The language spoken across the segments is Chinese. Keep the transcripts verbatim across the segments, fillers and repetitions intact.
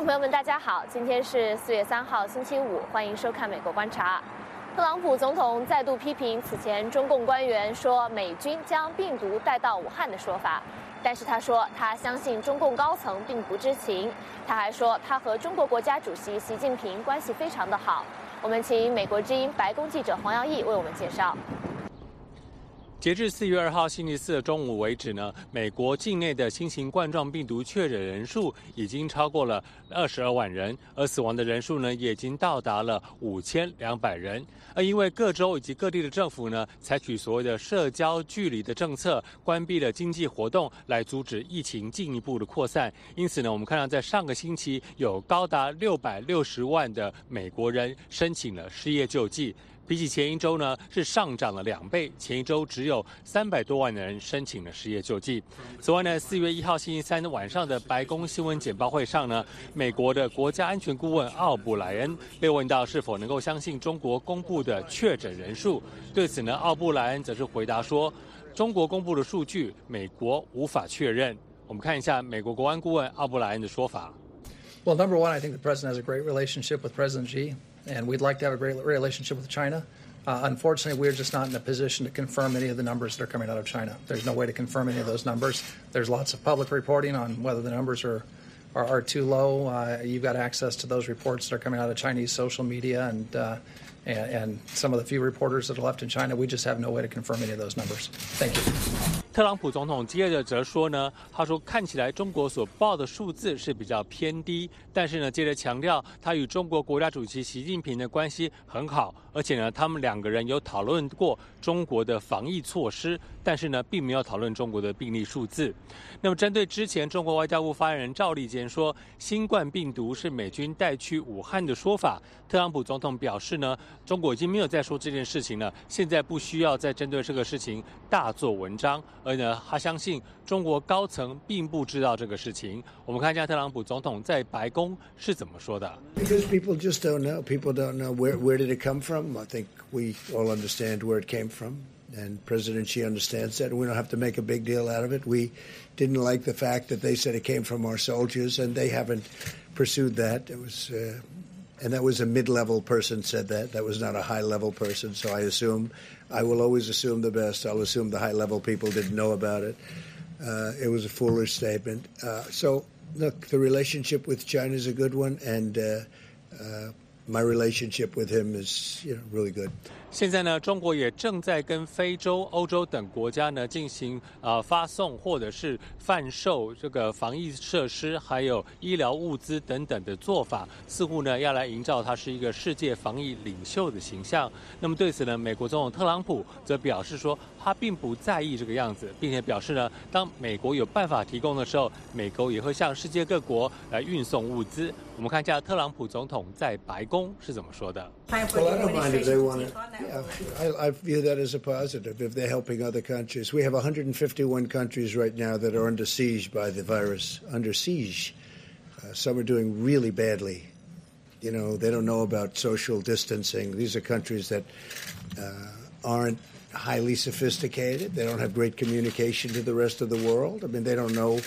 朋友们，大家好，今天是四月三号，星期五，欢迎收看《美国观察》。特朗普总统再度批评此前中共官员说美军将病毒带到武汉的说法，但是他说他相信中共高层并不知情。他还说他和中国国家主席习近平关系非常的好。我们请美国之音白宫记者黄耀义为我们介绍。 截至四月二号星期四中午为止呢，美国境内的新型冠状病毒确诊人数已经超过了二十二万人，而死亡的人数呢也已经到达了五千两百人。而因为各州以及各地的政府呢，采取所谓的社交距离的政策，关闭了经济活动，来阻止疫情进一步的扩散。因此呢，我们看到在上个星期有高达六百六十万的美国人申请了失业救济。比起前一周呢，是上涨了两倍。前一周只有三百多万的人申请了失业救济。此外呢，四月一号星期三晚上的白宫新闻简报会上呢，美国的国家安全顾问奥布莱恩被问到是否能够相信中国公布的确诊人数。对此呢，奥布莱恩则是回答说，中国公布的数据，美国无法确认。我们看一下美国国安顾问奥布莱恩的说法。 Well, number one, I think the president has a great relationship with President Xi.And we'd like to have a great relationship with China. Uh, unfortunately, we're just not in a position to confirm any of the numbers that are coming out of China. There's no way to confirm any of those numbers. There's lots of public reporting on whether the numbers are, are, are too low. Uh, you've got access to those reports that are coming out of Chinese social media and, uh, and, and some of the few reporters that are left in China. We just have no way to confirm any of those numbers. Thank you. 特朗普总统接着则说呢，他说看起来中国所报的数字是比较偏低，但是呢，接着强调他与中国国家主席习近平的关系很好，而且呢，他们两个人有讨论过中国的防疫措施，但是呢，并没有讨论中国的病例数字。那么，针对之前中国外交部发言人赵立坚说新冠病毒是美军带去武汉的说法，特朗普总统表示呢，中国已经没有再说这件事情了，现在不需要再针对这个事情大做文章。而呢，他相信中国高层并不知道这个事情。我们看一下特朗普总统在白宫是怎么说的。 Because people just don't know. People don't know where where did it come from. I think we all understand where it came from, and President Xi understands that. And we don't have to make a big deal out of it. We didn't like the fact that they said it came from our soldiers, and they haven't pursued that. It was. Uh, And that was a mid-level person said that. That was not a high-level person. So I assume, I will always assume the best. I'll assume the high-level people didn't know about it. Uh, it was a foolish statement. Uh, so, look, the relationship with China is a good one, and uh, uh, my relationship with him is, you know, really good. 现在呢，中国也正在跟非洲、欧洲等国家呢进行呃发送或者是贩售这个防疫设施，还有医疗物资等等的做法，似乎呢要来营造它是一个世界防疫领袖的形象。那么对此呢，美国总统特朗普则表示说，他并不在意这个样子，并且表示呢，当美国有办法提供的时候，美国也会向世界各国来运送物资。我们看一下特朗普总统在白宫是怎么说的。 Well, I don't mind if they want to. Yeah, I, I view that as a positive if they're helping other countries. We have one hundred fifty-one countries right now that are under siege by the virus, under siege. Uh, some are doing really badly. You know, they don't know about social distancing. These are countries that uh, aren't highly sophisticated. They don't have great communication to the rest of the world. I mean, they don't know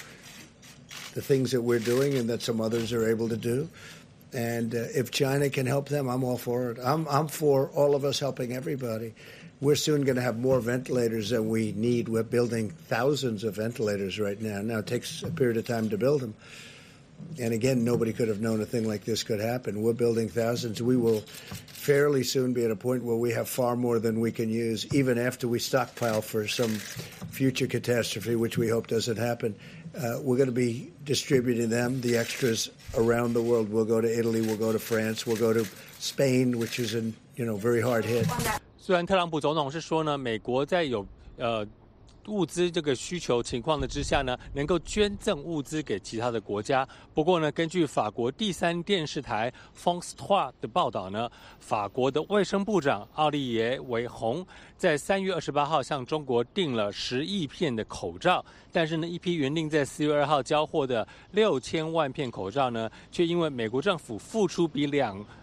the things that we're doing and that some others are able to do. And uh, if China can help them, I'm all for it. I'm, I'm for all of us helping everybody. We're soon going to have more ventilators than we need. We're building thousands of ventilators right now. Now, it takes a period of time to build them. And again, nobody could have known a thing like this could happen. We're building thousands. We will fairly soon be at a point where we have far more than we can use, even after we stockpile for some future catastrophe, which we hope doesn't happen. Uh, we're going to be distributing them, the extras, around the world. We'll go to Italy, we'll go to France, we'll go to Spain, which is an, you know, very hard hit. 虽然特朗普总统是说呢，美国在有呃物资这个需求情况的之下呢，能够捐赠物资给其他的国家。不过呢，根据法国第三电视台 France 的报道呢，法国的卫生部长奥利耶维洪在三月二十八号向中国订了十亿片的口罩，但是呢，一批原定在四月二号交货的六千万片口罩呢，却因为美国政府付出比两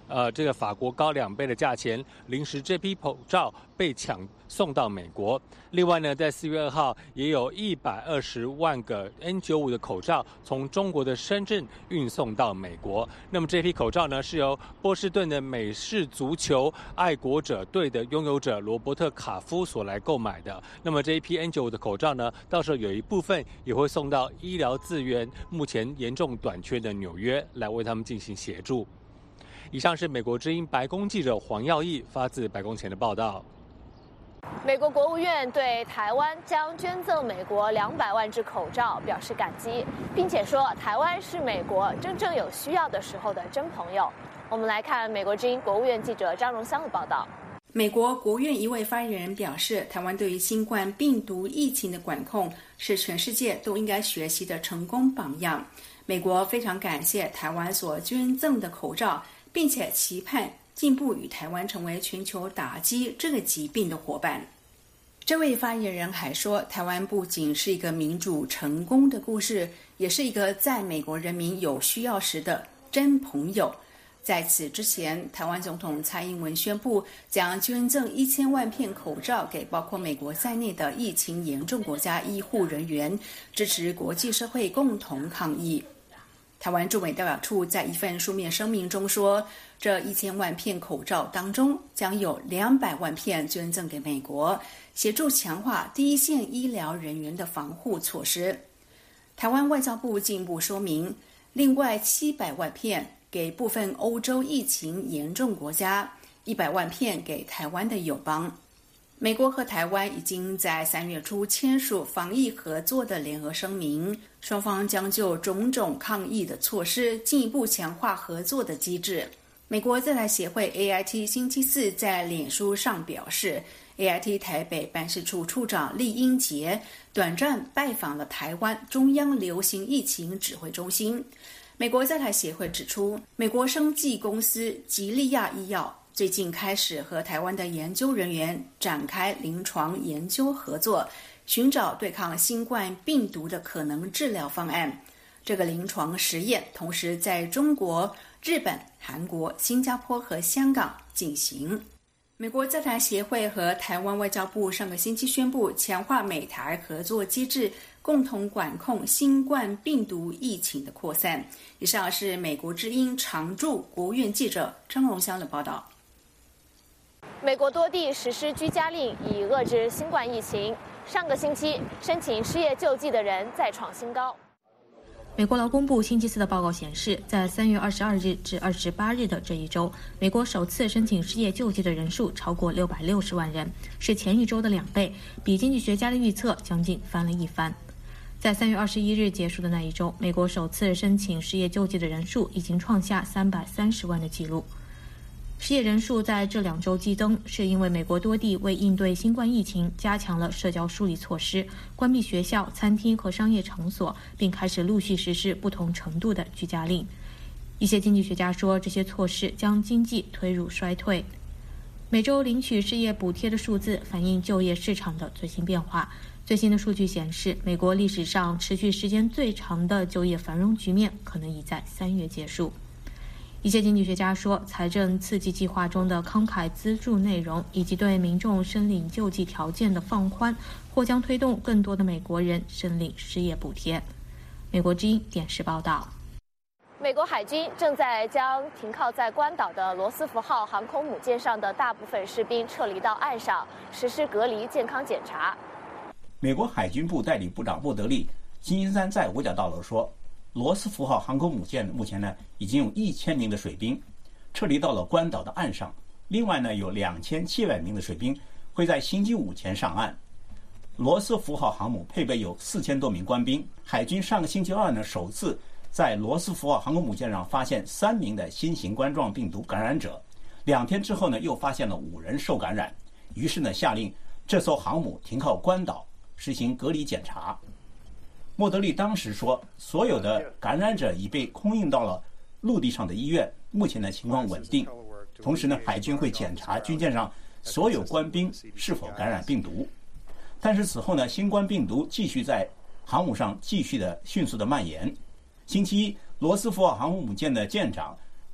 呃这个法国高两倍的价钱，临时这批口罩被抢送到美国。另外呢，在四月二号也有一百二十万个 N 九十五 的口罩从中国的深圳运送到美国。那么这批口罩呢，是由波士顿的美式足球爱国者队的拥有者罗伯特卡夫所来购买的。那么这一批 N 九十五 的口罩呢，到时候有一部分也会送到医疗资源目前严重短缺的纽约，来为他们进行协助。以上是美国之音白宫记者黄耀义发自白宫前的报道。 美国国务院对台湾将捐赠美国两百万只口罩表示感激，并且说台湾是美国真正有需要的时候的真朋友。我们来看美国之音国务院记者张荣香的报道。 美国国务院一位发言人表示，台湾对于新冠病毒疫情的管控是全世界都应该学习的成功榜样。美国非常感谢台湾所捐赠的口罩，并且期盼进步与台湾成为全球打击这个疾病的伙伴。这位发言人还说，台湾不仅是一个民主成功的故事，也是一个在美国人民有需要时的真朋友。在此之前，台湾总统蔡英文宣布将捐赠一千万片口罩给包括美国在内的疫情严重国家医护人员，支持国际社会共同抗疫。台湾驻美代表处在一份书面声明中说，这一千万片口罩当中将有两百万片捐赠给美国，协助强化第一线医疗人员的防护措施。台湾外交部进一步说明，另外七百万片给部分欧洲疫情严重国家，一百万片给台湾的友邦。美国和台湾已经在三月初签署防疫合作的联合声明，双方将就种种抗疫的措施进一步强化合作的机制。美国在台协会 A I T 星期四在脸书上表示， A I T 台北办事处处长厉英杰短暂拜访了台湾中央流行疫情指挥中心。美国在台协会指出，美国生技公司吉利亚医药最近开始和台湾的研究人员展开临床研究合作，寻找对抗新冠病毒的可能治疗方案。这个临床实验同时在中国、日本、韩国、新加坡和香港进行。美国在台协会和台湾外交部上个星期宣布强化美台合作机制，共同管控新冠病毒疫情的扩散。以上是美国之音常驻国务院记者张荣香的报道。 美国多地实施居家令，以遏制新冠疫情。上个星期，申请失业救济的人再创新高。 美国劳工部星期四的报告显示，在三月二十二日至二十八日的这一周，美国首次申请失业救济的人数超过六百六十万人，是前一周的两倍，比经济学家的预测将近翻了一番。在三月二十一日结束的那一周，美国首次申请失业救济的人数已经创下三百三十万的纪录。失业人数在这两周激增，是因为美国多地为应对新冠疫情加强了社交疏离措施，关闭学校、餐厅和商业场所，并开始陆续实施不同程度的居家令。一些经济学家说，这些措施将经济推入衰退。每周领取失业补贴的数字反映就业市场的最新变化。最新的数据显示，美国历史上持续时间最长的就业繁荣局面可能已在三月结束。一些经济学家说，财政刺激计划中的慷慨资助内容以及对民众申领救济条件的放宽，或将推动更多的美国人申领失业补贴。美国之音电视报道。 美国海军正在将停靠在关岛的罗斯福号航空母舰上的大部分士兵撤离到岸上，实施隔离健康检查。 美国海军部代理部长莫德利星期三在五角大楼说，罗斯福号航空母舰目前呢已经有一千名的水兵撤离到了关岛的岸上，另外呢有两千七百名的水兵会在星期五前上岸。罗斯福号航母配备有四千多名官兵，海军上个星期二呢首次在罗斯福号航空母舰上发现三名的新型冠状病毒感染者，两天之后呢又发现了五人受感染，于是呢下令这艘航母停靠关岛实行隔离检查。莫德利当时说，所有的感染者已被空运到了陆地上的医院，目前的情况稳定。同时呢，海军会检查军舰上所有官兵是否感染病毒。但是此后呢，新冠病毒继续在航母上继续的迅速的蔓延。星期一，罗斯福号航空母舰的舰长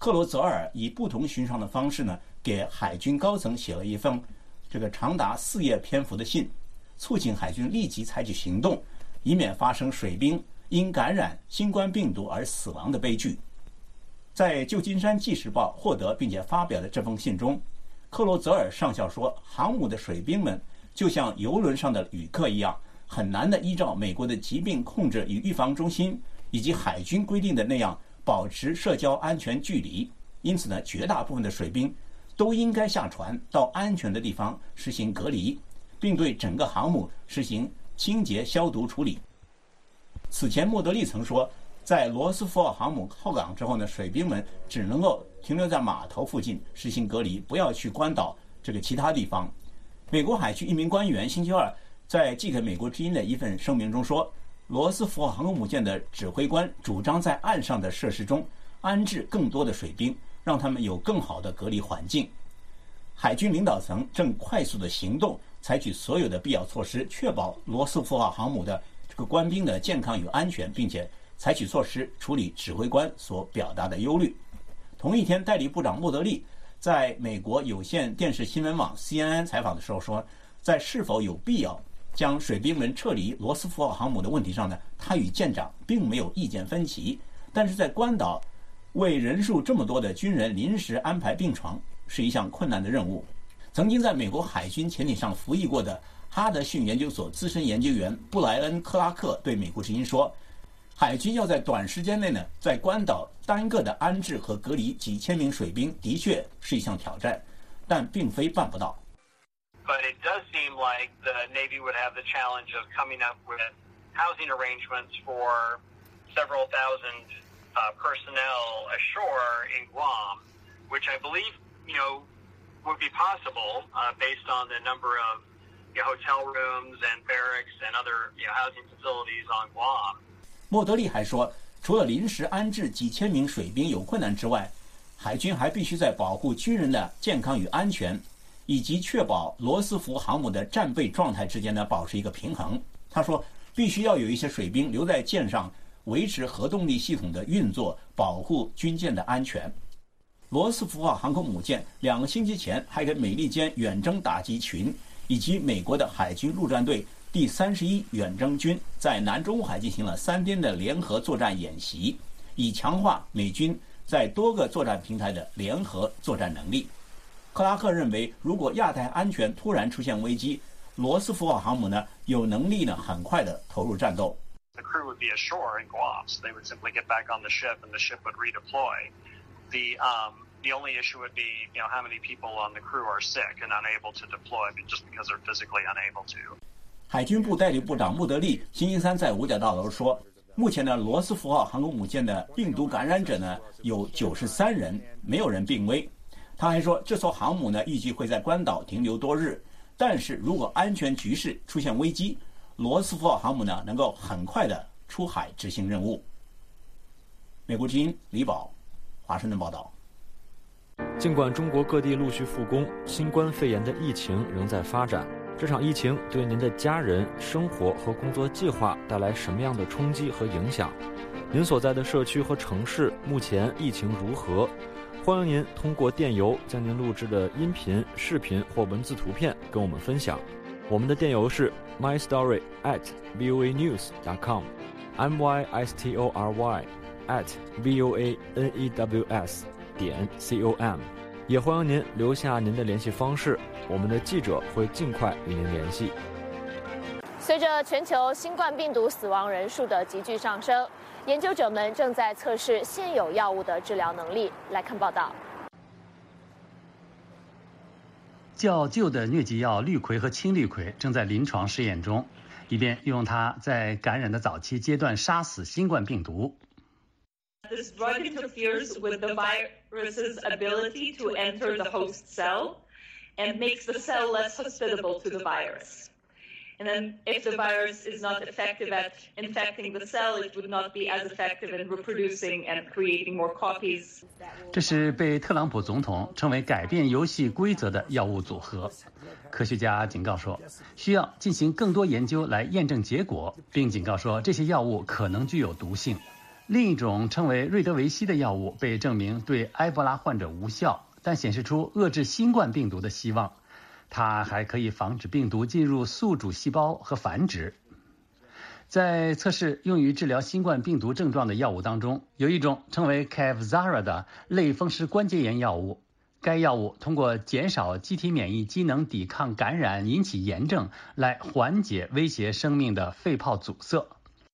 克罗泽尔以不同寻常的方式呢，给海军高层写了一封这个长达四页篇幅的信，促请海军立即采取行动，以免发生水兵因感染新冠病毒而死亡的悲剧。在旧金山纪事报获得并且发表的这封信中，克罗泽尔上校说，航母的水兵们就像游轮上的旅客一样，很难的依照美国的疾病控制与预防中心以及海军规定的那样保持社交安全距离。因此呢，绝大部分的水兵都应该下船到安全的地方实行隔离，并对整个航母实行清洁消毒处理。此前莫德利曾说，在罗斯福号航母靠港之后呢，水兵们只能够停留在码头附近实行隔离，不要去关岛这个其他地方。美国海军一名官员星期二在寄给美国之音的一份声明中说，罗斯福号航空母舰的指挥官主张在岸上的设施中安置更多的水兵，让他们有更好的隔离环境。海军领导层正快速的行动，采取所有的必要措施，确保罗斯福号航母的这个官兵的健康与安全，并且采取措施处理指挥官所表达的忧虑。同一天，代理部长莫德利在美国有线电视新闻网 C N N 采访的时候说，在是否有必要将水兵们撤离罗斯福号航母的问题上呢，他与舰长并没有意见分歧，但是在关岛为人数这么多的军人临时安排病床是一项困难的任务。曾经在美国海军潜艇上服役过的哈德逊研究所资深研究员布莱恩·克拉克对美国之音说，海军要在短时间内呢，在关岛单个的安置和隔离几千名水兵的确是一项挑战，但并非办不到。 But it does seem like the Navy would have the challenge of coming up with housing arrangements for several thousand uh, personnel ashore in Guam, which I believe, you know, would be possible uh, based on the number of you know, hotel rooms and barracks and other you know, housing facilities on Guam. 莫德利还说，除了临时安置几千名水兵有困难之外，海军还必须在保护军人的健康与安全，以及确保罗斯福航母的战备状态之间呢保持一个平衡。他说，必须要有一些水兵留在舰上，维持核动力系统的运作，保护军舰的安全。罗斯福号航空母舰两个星期前还给美利坚远征打击群以及美国的海军陆战队第三十一远征军在南中海进行了三天的联合作战演习，以强化美军在多个作战平台的联合作战能力。克拉克认为，如果亚太安全突然出现危机，罗斯福号航母呢有能力呢很快的投入战斗。 The crew would be ashore in Guam, so they would simply get back on the ship and the ship would redeploy. The um, the only issue would be, you know, how many people on the crew are sick and unable to deploy just because they're physically unable to. 海军部代理部长穆德利星期三在五角大楼说，目前的罗斯福号航空母舰的病毒感染者呢有九十三人，没有人病危。他还说，这艘航母呢预计会在关岛停留多日，但是如果安全局势出现危机，罗斯福号航母呢能够很快的出海执行任务。美国之音李宝，华盛顿报道。 尽管中国各地陆续复工，新冠肺炎的疫情仍在发展。这场疫情对您的家人、生活和工作计划带来什么样的冲击和影响？您所在的社区和城市目前疫情如何？欢迎您通过电邮将您录制的音频、视频或文字图片跟我们分享。我们的电邮是 my story at voa news dot com m y s t o r y at voa news 点 com。也欢迎您留下您的联系方式，我们的记者会尽快与您联系。 随着全球新冠病毒死亡人数的急剧上升，研究者们正在测试现有药物的治疗能力。来看报道。 较旧的疟疾药氯喹和青氯喹正在临床试验中，以便用它在感染的早期阶段杀死新冠病毒。 This drug interferes with the virus's ability to enter the host cell and makes the cell less hospitable to the virus. And then if the virus is not effective at infecting the cell, it would not be as effective in reproducing and creating more copies. 这是被特朗普总统称为改变游戏规则的药物组合。科学家警告说，需要进行更多研究来验证结果，并警告说这些药物可能具有毒性。 另一种称为瑞德维西的药物被证明对埃博拉患者无效，但显示出遏制新冠病毒的希望。它还可以防止病毒进入宿主细胞和繁殖。在测试用于治疗新冠病毒症状的药物当中，有一种称为 Kevzara 的类风湿关节炎药物。该药物通过减少机体免疫机能抵抗感染引起炎症，来缓解威胁生命的肺泡阻塞。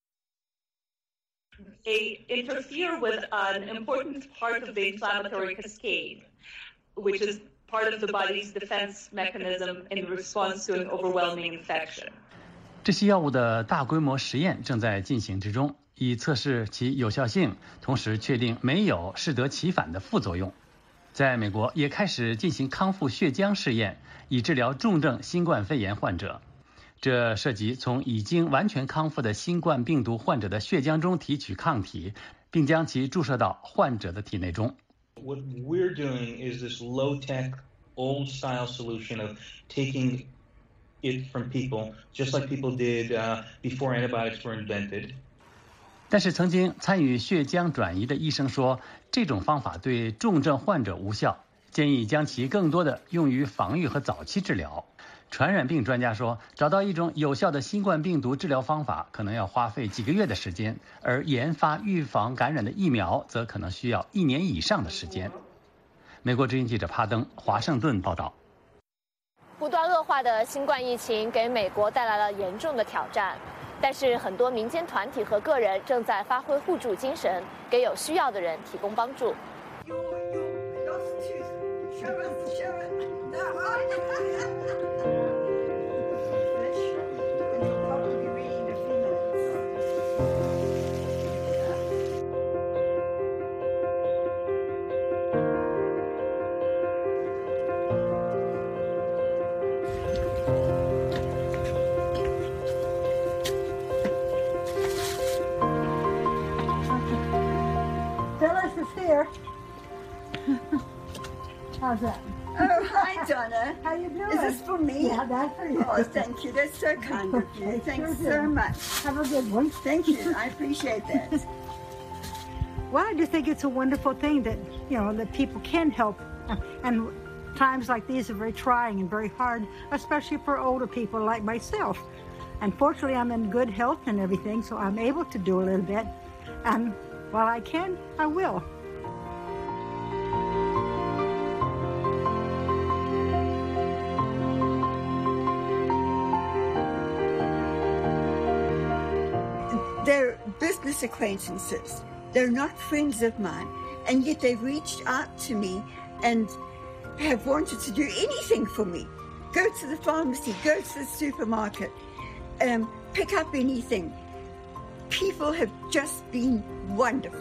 They interfere with an important part of the inflammatory cascade, which is part of the body's defense mechanism in response to an overwhelming infection. 这些药物的大规模实验正在进行之中，以测试其有效性，同时确定没有适得其反的副作用。在美国也开始进行康复血浆试验，以治疗重症新冠肺炎患者。这涉及从已经完全康复的新冠病毒患者的血浆中提取抗体，并将其注射到患者的体内中。 What we're doing is this low-tech, old-style solution of taking it from people, just like people did uh, before antibiotics were invented. 但是曾经参与血浆转移的医生说，这种方法对重症患者无效，建议将其更多的用于防御和早期治疗。传染病专家说，找到一种有效的新冠病毒治疗方法可能要花费几个月的时间，而研发预防感染的疫苗则可能需要一年以上的时间。美国之音记者帕登，华盛顿报道。 不断恶化的新冠疫情给美国带来了严重的挑战，但是很多民间团体和个人正在发挥互助精神，给有需要的人提供帮助。 How's that? Oh, hi, Donna. How you doing? Is this for me? Yeah, that's for you. Oh, thank you. That's so kind of you. Thanks so much. Have a good one. Thank you. I appreciate that. Well, I just think it's a wonderful thing that, you know, that people can help. And times like these are very trying and very hard, especially for older people like myself. Unfortunately, I'm in good health and everything, so I'm able to do a little bit. And while I can, I will. They're business acquaintances. They're not friends of mine. And yet they reached out to me and have wanted to do anything for me. Go to the pharmacy, go to the supermarket, um, pick up anything. People have just been wonderful.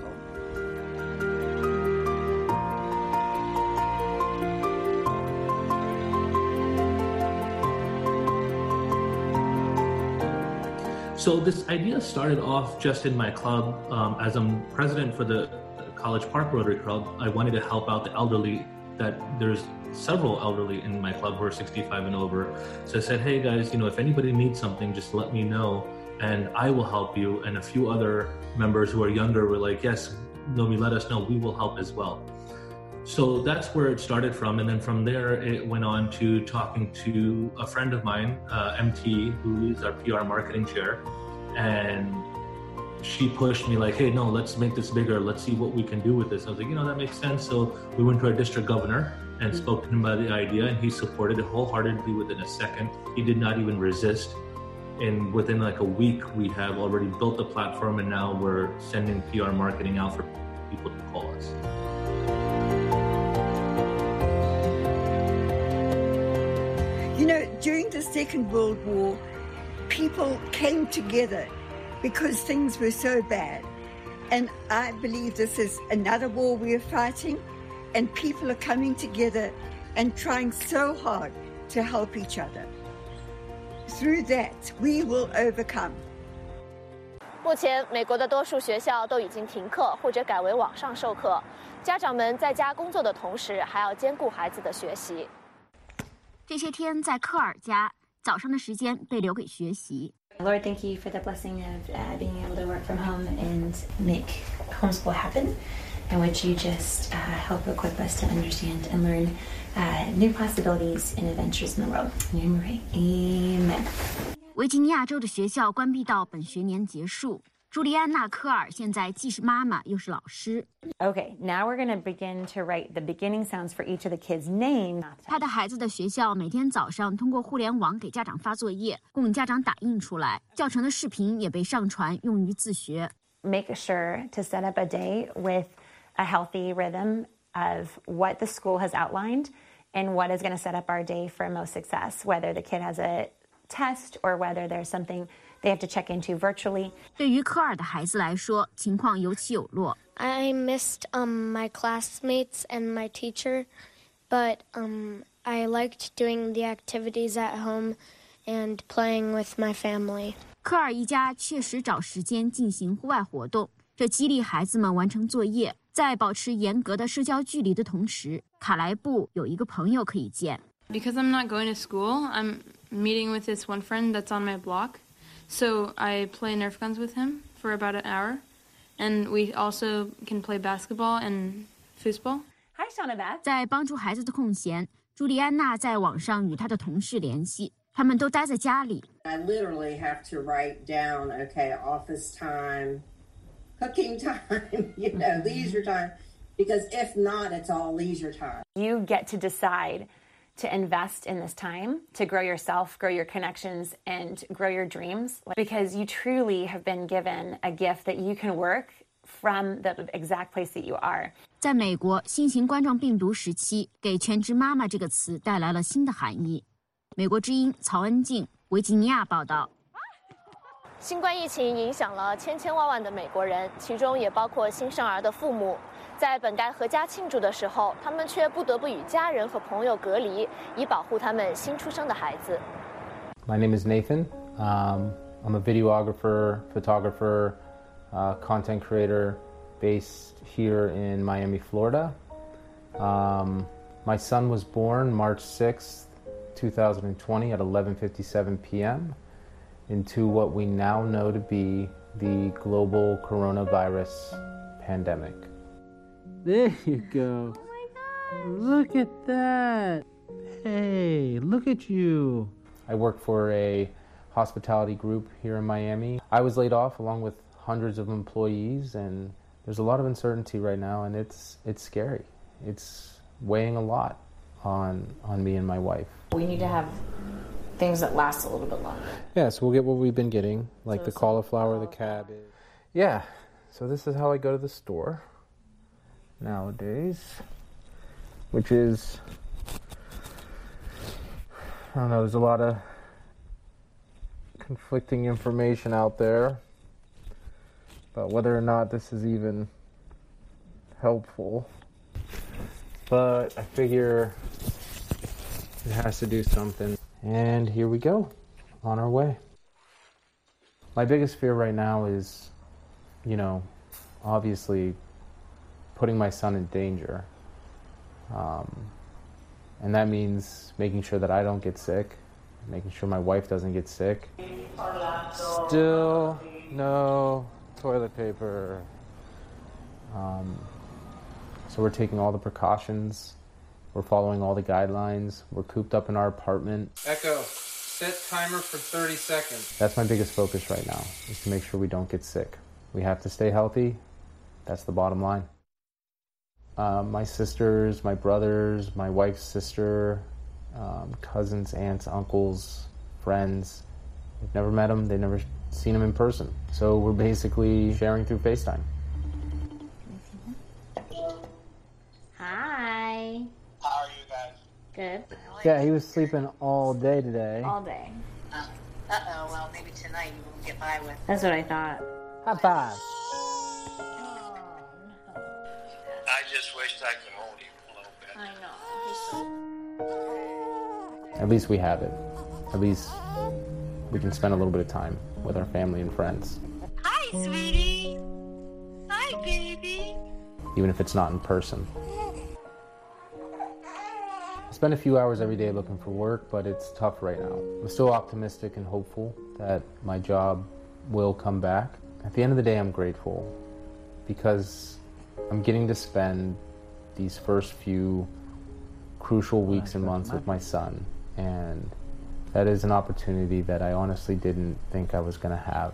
So this idea started off just in my club. Um, as I'm president for the College Park Rotary Club, I wanted to help out the elderly. That there's several elderly in my club who are sixty-five and over. So I said, hey guys, you know, if anybody needs something, just let me know and I will help you. And a few other members who are younger were like, yes, Nomi, let us know, we will help as well. So that's where it started from. And then from there, it went on to talking to a friend of mine, uh, M T, who is our P R marketing chair. And she pushed me like, hey, no, let's make this bigger. Let's see what we can do with this. I was like, you know, that makes sense. So we went to our district governor and mm-hmm. spoke to him about the idea, and he supported it wholeheartedly within a second. He did not even resist. And within like a week, we have already built the platform, and now we're sending P R marketing out for people to call us. You know, during the Second World War, people came together because things were so bad. And I believe this is another war we're fighting, and people are coming together and trying so hard to help each other. Through that, we will overcome. 目前，美国的多数学校都已经停课或者改为网上授课，家长们在家工作的同时，还要兼顾孩子的学习。 这些天在科尔家，早上的时间被留给学习。 Lord, thank you for the blessing of uh, being able to work from home and make homeschool happen. And would you just uh, help equip us to understand and learn uh, new possibilities and adventures in the world? In your name we pray. Amen. 维吉尼亚州的学校关闭到本学年结束。朱莉安娜·科尔现在既是妈妈又是老师。 Okay, now we're going to begin to write the beginning sounds for each of the kids' names. 她的孩子的学校每天早上通过互联网给家长发作业，供家长打印出来。教程的视频也被上传，用于自学。 Make sure to set up a day with a healthy rhythm of what the school has outlined and what is going to set up our day for most success, whether the kid has a test or whether there's something they have to check into virtually. 对于科尔的孩子来说，情况有起有落。 I missed um, my classmates and my teacher, but um, I liked doing the activities at home and playing with my family. 科尔一家确实找时间进行户外活动，这激励孩子们完成作业，在保持严格的社交距离的同时，卡莱布有一个朋友可以见。 Because I'm not going to school, I'm meeting with this one friend that's on my block. So I play Nerf guns with him for about an hour. And we also can play basketball and foosball. Hi, Shonabeth. 在帮助孩子的空闲，朱莉安娜在网上与她的同事联系，他们都待在家里。 I literally have to write down, okay, office time, cooking time, you know, leisure time, because if not, it's all leisure time. You get to decide to invest in this time, to grow yourself, grow your connections, and grow your dreams, because you truly have been given a gift that you can work from the exact place that you are. 在美国，新型冠状病毒时期，给全职妈妈这个词带来了新的含义。美国之音曹恩静，维吉尼亚报道。 新冠疫情影响了千千万万的美国人，其中也包括新生儿的父母。在本该阖家庆祝的时候，他们却不得不与家人和朋友隔离，以保护他们新出生的孩子。 My name is Nathan. Um, I'm a videographer, photographer, uh, content creator based here in Miami, Florida. Um, my son was born March sixth, twenty twenty at eleven fifty-seven p.m. into what we now know to be the global coronavirus pandemic. There you go. Oh my God. Look at that. Hey, look at you. I work for a hospitality group here in Miami. I was laid off along with hundreds of employees, and there's a lot of uncertainty right now, and it's it's scary. It's weighing a lot on on me and my wife. We need to have things that last a little bit longer. Yeah, so we'll get what we've been getting, like so the cauliflower, the cabbage. Yeah, so this is how I go to the store nowadays, which is, I don't know, there's a lot of conflicting information out there about whether or not this is even helpful, but I figure it has to do something. And here we go, on our way. My biggest fear right now is, you know, obviously putting my son in danger. Um, and that means making sure that I don't get sick, making sure my wife doesn't get sick. Still no toilet paper. Um, so we're taking all the precautions. We're following all the guidelines. We're cooped up in our apartment. Echo, set timer for thirty seconds. That's my biggest focus right now, is to make sure we don't get sick. We have to stay healthy. That's the bottom line. Uh, my sisters, my brothers, my wife's sister, um, cousins, aunts, uncles, friends. We've never met them. They've never seen them in person. So we're basically sharing through FaceTime. Hi. How are you guys? Good. Yeah, he was sleeping all day today. All day. Uh, uh-oh, well, maybe tonight you won't get by with. That's what I thought. High five. I just wished I could hold him a little bit. I know. He's so... At least we have it. At least we can spend a little bit of time with our family and friends. Hi, sweetie. Hi, baby. Even if it's not in person. spend a few hours every day looking for work, but it's tough right now. I'm still optimistic and hopeful that my job will come back. At the end of the day, I'm grateful because I'm getting to spend these first few crucial weeks and months with my son, and that is an opportunity that I honestly didn't think I was going to have.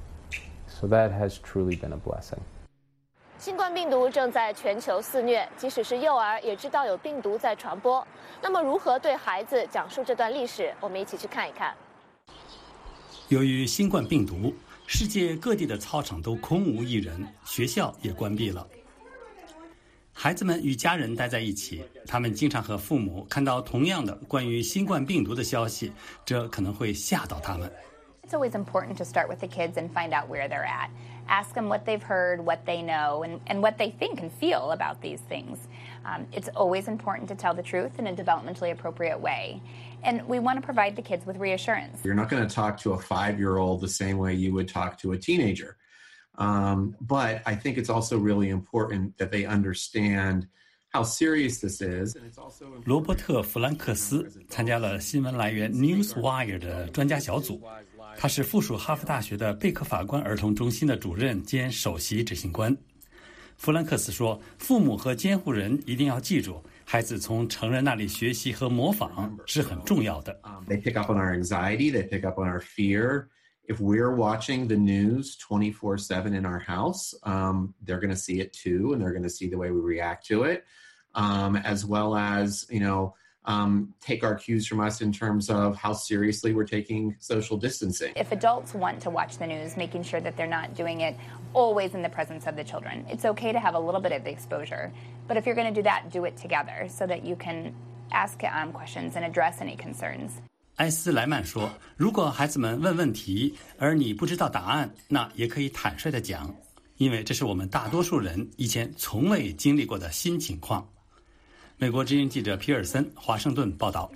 So that has truly been a blessing. 新冠病毒正在全球肆虐，即使是幼儿也知道有病毒在传播。那么，如何对孩子讲述这段历史？我们一起去看一看。 由于新冠病毒，世界各地的操场都空无一人，学校也关闭了。孩子们与家人待在一起，他们经常和父母看到同样的关于新冠病毒的消息，这可能会吓到他们。 It's always important to start with the kids and find out where they're at. Ask them what they've heard, what they know, and, and what they think and feel about these things. Um, it's always important to tell the truth in a developmentally appropriate way. And we want to provide the kids with reassurance. You're not going to talk to a five-year-old the same way you would talk to a teenager. Um, but I think it's also really important that they understand how serious this is. 罗伯特·弗兰克斯参加了新闻来源 Newswire 的专家小组，他是附属哈佛大学的贝克法官儿童中心的主任兼首席执行官。弗兰克斯说，父母和监护人一定要记住，孩子从成人那里学习和模仿是很重要的。 They pick up on our anxiety, they pick up on our fear. If we're watching the news twenty-four seven in our house, um, they're going to see it too, and they're going to see the way we react to it, um, as well as, you know, um, take our cues from us in terms of how seriously we're taking social distancing. If adults want to watch the news, making sure that they're not doing it always in the presence of the children. It's okay to have a little bit of exposure, but if you're going to do that, do it together so that you can ask um, questions and address any concerns. 埃斯莱曼说，如果孩子们问问题，而你不知道答案，那也可以坦率地讲，因为这是我们大多数人以前从未经历过的新情况。美国之音记者皮尔森，华盛顿报道。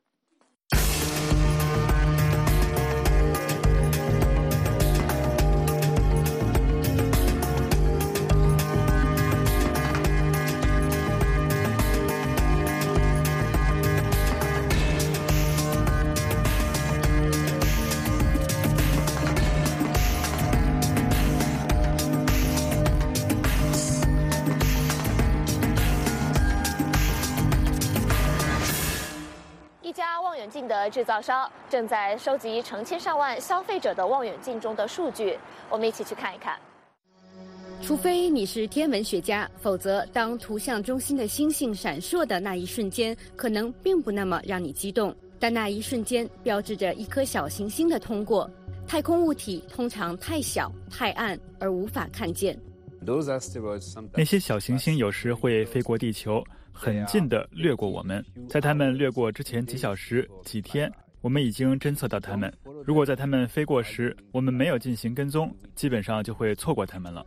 的制造商正在收集成千上万消费者的望远镜中的数据，我们一起去看一看。 除非你是天文学家，否则当图像中心的星星闪烁的那一瞬间，可能并不那么让你激动。但那一瞬间标志着一颗小行星的通过。太空物体通常太小、太暗而无法看见。 那些小行星有时会飞过地球，很近地掠过我们。在它们掠过之前几小时、几天，我们已经侦测到它们。如果在它们飞过时，我们没有进行跟踪，基本上就会错过它们了。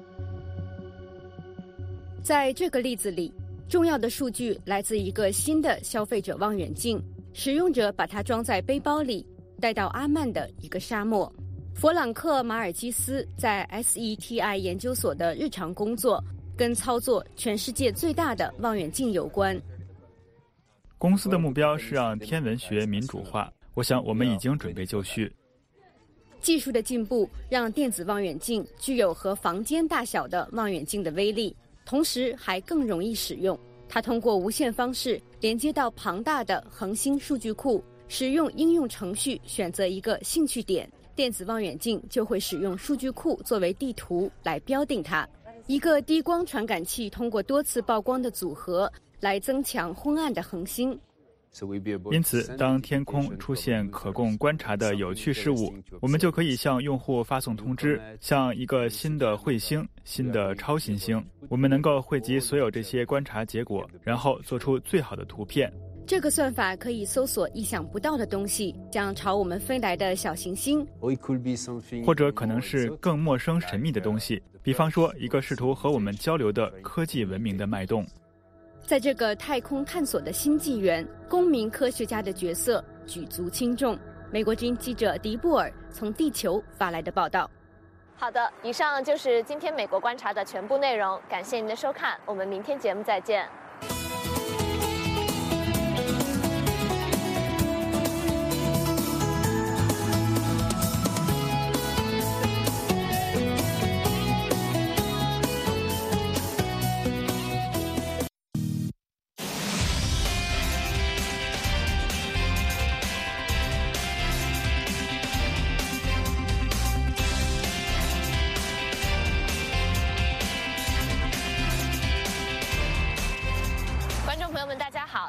在这个例子里，重要的数据来自一个新的消费者望远镜，使用者把它装在背包里，带到阿曼的一个沙漠。弗朗克·马尔基斯在 S E T I 研究所的日常工作跟操作全世界最大的望远镜有关。 公司的目标是让天文学民主化，我想我们已经准备就绪。 技术的进步让电子望远镜具有和房间大小的望远镜的威力，同时还更容易使用。它通过无线方式连接到庞大的恒星数据库，使用应用程序选择一个兴趣点，电子望远镜就会使用数据库作为地图来标定它。一个低光传感器通过多次曝光的组合来增强昏暗的恒星。 因此，当天空出现可供观察的有趣事物，我们就可以向用户发送通知，像一个新的彗星、新的超新星。我们能够汇集所有这些观察结果，然后做出最好的图片。 这个算法可以搜索意想不到的东西，像朝我们飞来的小行星， 或者可能是更陌生神秘的东西，比方说一个试图和我们交流的科技文明的脉动。 在这个太空探索的新纪元，公民科学家的角色举足轻重。美国之音记者迪布尔从地球发来的报道。 好的，以上就是今天美国观察的全部内容，感谢您的收看，我们明天节目再见。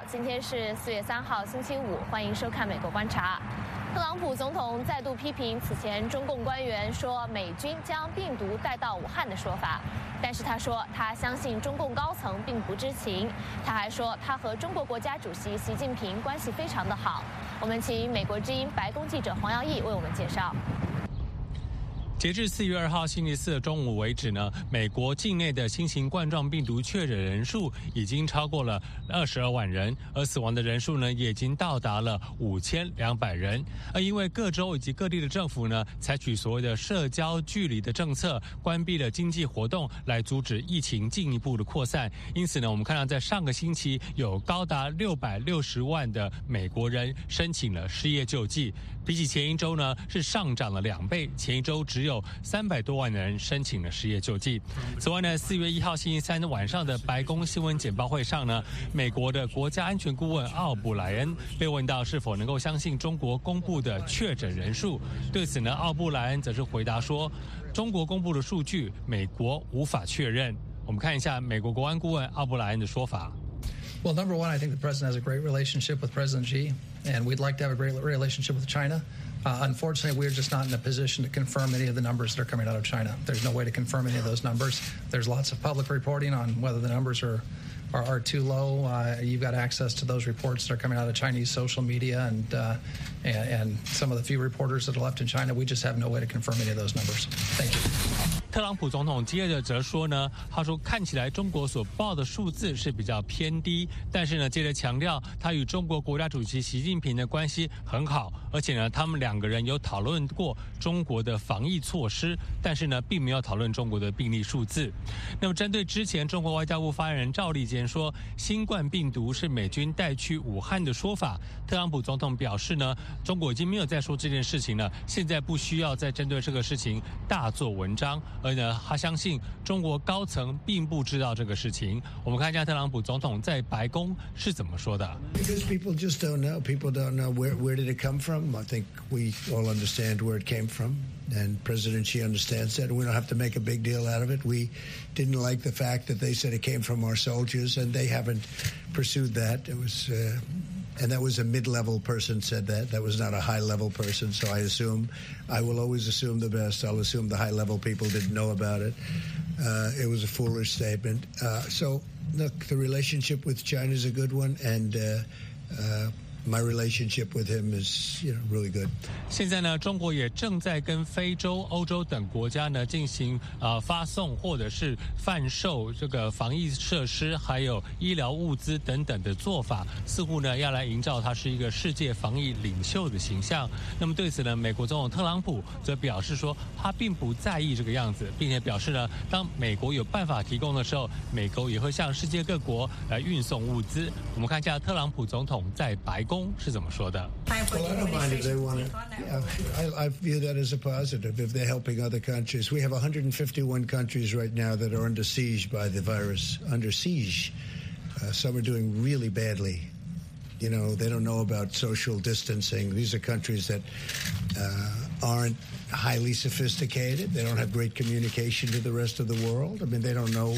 今天是四月三号，星期五，欢迎收看《美国观察》。特朗普总统再度批评此前中共官员说美军将病毒带到武汉的说法，但是他说他相信中共高层并不知情。他还说他和中国国家主席习近平关系非常的好。我们请美国之音白宫记者黄耀义为我们介绍。 截至四月二号星期四中午为止呢，美国境内的新型冠状病毒确诊人数已经超过了二十二万人，而死亡的人数呢也已经到达了五千两百人。而因为各州以及各地的政府呢采取所谓的社交距离的政策，关闭了经济活动来阻止疫情进一步的扩散，因此呢，我们看到在上个星期有高达六百六十万的美国人申请了失业救济，比起前一周呢是上涨了两倍，前一周只有三百多万人申请了失业救济。此外呢，四月一号星期三晚上的白宫新闻简报会上呢，美国的国家安全顾问奥布莱恩被问到是否能够相信中国公布的确诊人数，对此呢，奥布莱恩则是回答说，中国公布的数据，美国无法确认。我们看一下美国国安顾问奥布莱恩的说法。 Well, number one, I think the president has a great relationship with President Xi, and we'd like to have a great relationship with China. Uh, unfortunately, we're just not in a position to confirm any of the numbers that are coming out of China. There's no way to confirm any of those numbers. There's lots of public reporting on whether the numbers are are, are too low. Uh, you've got access to those reports that are coming out of Chinese social media and, uh, and and some of the few reporters that are left in China. We just have no way to confirm any of those numbers. Thank you. 特朗普总统接着则说呢，他说看起来中国所报的数字是比较偏低，但是呢，接着强调他与中国国家主席习近平的关系很好，而且呢，他们两个人有讨论过中国的防疫措施，但是呢，并没有讨论中国的病例数字。那么，针对之前中国外交部发言人赵立坚说新冠病毒是美军带去武汉的说法，特朗普总统表示呢，中国已经没有再说这件事情了，现在不需要再针对这个事情大做文章。而呢，他相信中国高层并不知道这个事情。我们看一下特朗普总统在白宫是怎么说的。 Because people just don't know. People don't know where where did it come from. I think we all understand where it came from, and President Xi understands that. And we don't have to make a big deal out of it. We didn't like the fact that they said it came from our soldiers, and they haven't pursued that. It was. Uh, And that was a mid-level person said that. That was not a high-level person. So I assume, I will always assume the best. I'll assume the high-level people didn't know about it. Uh, it was a foolish statement. Uh, so, look, the relationship with China is a good one, and uh, uh, my relationship with him is, you know, really good. 现在呢，中国也正在跟非洲、欧洲等国家呢进行呃发送或者是贩售这个防疫设施，还有医疗物资等等的做法，似乎呢要来营造它是一个世界防疫领袖的形象。那么对此呢，美国总统特朗普则表示说，他并不在意这个样子，并且表示呢，当美国有办法提供的时候，美国也会向世界各国来运送物资。我们看一下特朗普总统在白宫是怎么说的。 Well, I don't mind if they want to. Yeah, I, I view that as a positive if they're helping other countries. We have one hundred fifty-one countries right now that are under siege by the virus. Under siege. Uh, some are doing really badly. You know, they don't know about social distancing. These are countries that uh, aren't highly sophisticated. They don't have great communication to the rest of the world. I mean, they don't know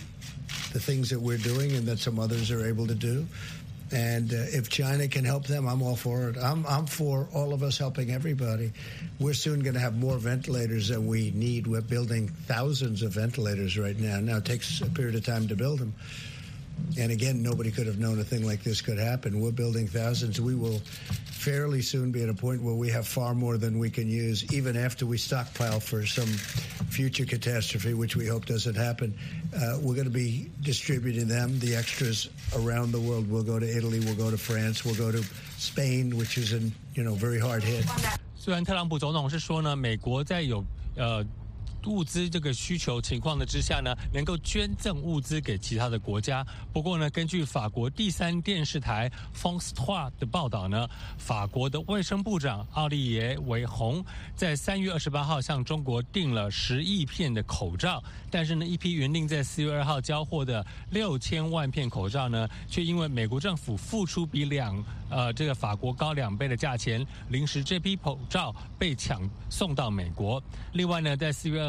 the things that we're doing and that some others are able to do. And uh, if China can help them, I'm all for it. I'm, I'm for all of us helping everybody. We're soon going to have more ventilators than we need. We're building thousands of ventilators right now. Now, it takes a period of time to build them. And again, nobody could have known a thing like this could happen. We're building thousands. We will fairly soon be at a point where we have far more than we can use, even after we stockpile for some future catastrophe, which we hope doesn't happen. Uh, we're going to be distributing them, the extras, around the world. We'll go to Italy, we'll go to France, we'll go to Spain, which is, an, you know, very hard hit. 虽然特朗普总统是说呢，美国在有呃。物资这个需求情况的之下呢，能够捐赠物资给其他的国家。不过呢，根据法国第三电视台 France 的报道呢，法国的卫生部长奥利耶维洪在三月二十八号向中国订了十亿片的口罩，但是呢，一批原定在四月二号交货的六千万片口罩呢，却因为美国政府付出比两呃这个法国高两倍的价钱，临时这批口罩被抢送到美国。另外呢，在四月二号。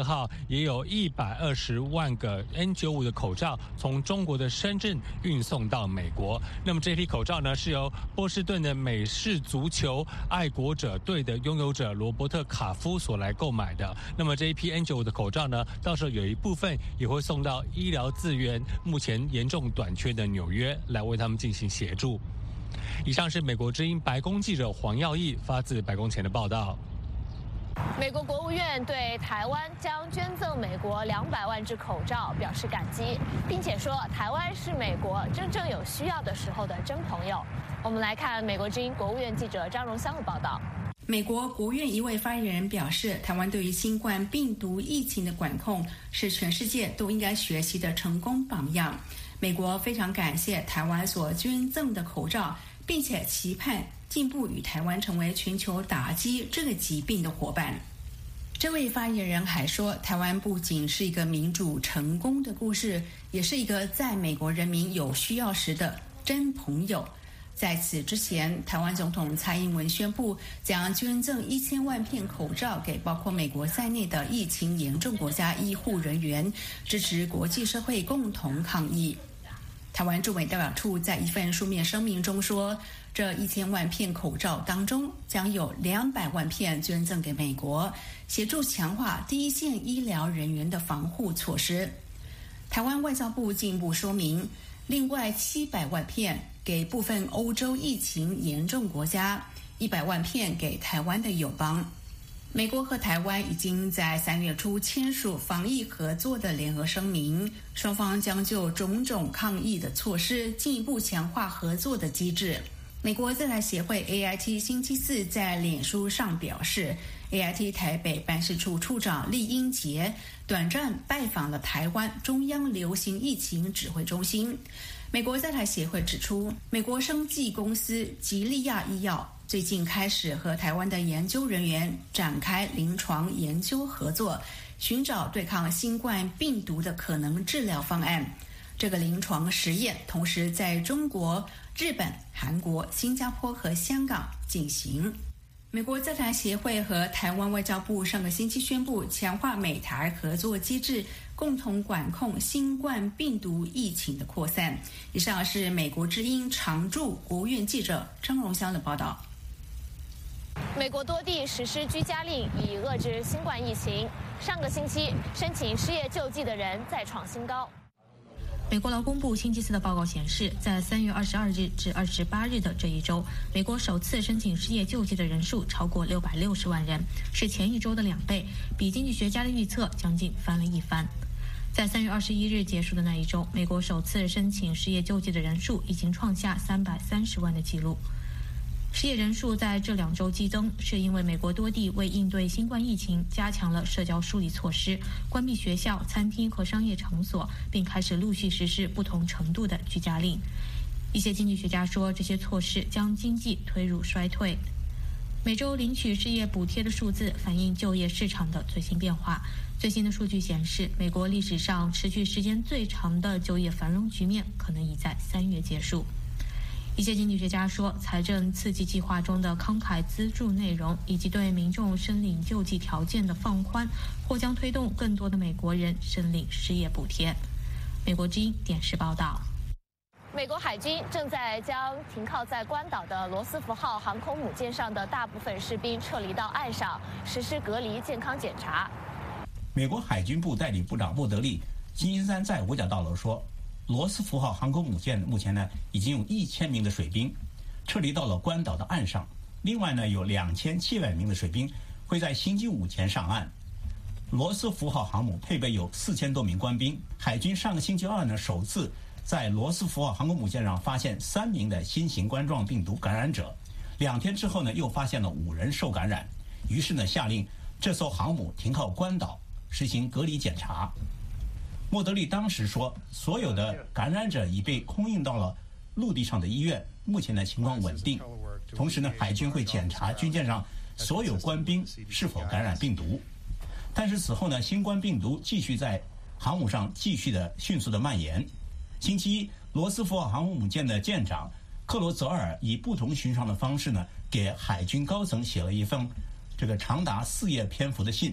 号也有一百二十万个 N 九十五 的口罩从中国的深圳运送到美国。那么这批口罩呢，是由波士顿的美式足球爱国者队的拥有者罗伯特卡夫所来购买的。那么这一批 N 九十五 的口罩呢，到时候有一部分也会送到医疗资源目前严重短缺的纽约，来为他们进行协助。以上是美国之音白宫记者黄耀义发自白宫前的报道。 美国国务院对台湾将捐赠美国两百万只口罩表示感激，并且说台湾是美国真正有需要的时候的真朋友。我们来看美国之音国务院记者张荣香的报道。 美国国务院一位发言人表示，台湾对于新冠病毒疫情的管控是全世界都应该学习的成功榜样。美国非常感谢台湾所捐赠的口罩，并且期盼进步与台湾成为全球打击这个疾病的伙伴。这位发言人还说，台湾不仅是一个民主成功的故事，也是一个在美国人民有需要时的真朋友。在此之前，台湾总统蔡英文宣布将捐赠一千万片口罩给包括美国在内的疫情严重国家医护人员，支持国际社会共同抗疫。台湾驻美代表处在一份书面声明中说，这一千万片口罩当中将有两百万片捐赠给美国，协助强化第一线医疗人员的防护措施。台湾外交部进一步说明，另外七百万片给部分欧洲疫情严重国家，一百万片给台湾的友邦。美国和台湾已经在三月初签署防疫合作的联合声明，双方将就种种抗疫的措施进一步强化合作的机制。美国在台协会 A I T 星期四在脸书上表示， A I T 台北办事处处长厉英杰短暂拜访了台湾中央流行疫情指挥中心。美国在台协会指出，美国生技公司吉利亚医药最近开始和台湾的研究人员展开临床研究合作，寻找对抗新冠病毒的可能治疗方案。这个临床实验同时在中国、日本、韩国、新加坡和香港进行。美国在台协会和台湾外交部上个星期宣布强化美台合作机制，共同管控新冠病毒疫情的扩散。以上是美国之音常驻国务院记者张荣香的报道。 美国多地实施居家令，以遏制新冠疫情。上个星期，申请失业救济的人再创新高。 美国劳工部星期四的报告显示，在三月二十二日至二十八日的这一周，美国首次申请失业救济的人数超过六百六十万人，是前一周的两倍，比经济学家的预测将近翻了一番。在三月二十一日结束的那一周，美国首次申请失业救济的人数已经创下三百三十万的纪录。失业人数在这两周激增，是因为美国多地为应对新冠疫情加强了社交疏离措施，关闭学校、餐厅和商业场所，并开始陆续实施不同程度的居家令。一些经济学家说，这些措施将经济推入衰退。每周领取失业补贴的数字反映就业市场的最新变化。最新的数据显示，美国历史上持续时间最长的就业繁荣局面可能已在三月结束。一些经济学家说，财政刺激计划中的慷慨资助内容以及对民众申领救济条件的放宽，或将推动更多的美国人申领失业补贴。美国之音电视报道。 美国海军正在将停靠在关岛的罗斯福号航空母舰上的大部分士兵撤离到岸上，实施隔离健康检查。 美国海军部代理部长莫德利星期三在五角大楼说，罗斯福号航空母舰目前呢已经有一千名的水兵撤离到了关岛的岸上，另外呢有两千七百名的水兵会在星期五前上岸。罗斯福号航母配备有四千多名官兵，海军上个星期二呢首次在罗斯福号航空母舰上发现三名的新型冠状病毒感染者，两天之后呢又发现了五人受感染，于是呢下令这艘航母停靠关岛实行隔离检查。莫德利当时说，所有的感染者已被空运到了陆地上的医院，目前的情况稳定。同时呢，海军会检查军舰上所有官兵是否感染病毒。但是此后呢，新冠病毒继续在航母上继续的迅速的蔓延。星期一，罗斯福号航空母舰的舰长克罗泽尔以不同寻常的方式呢，给海军高层写了一封这个长达四页篇幅的信。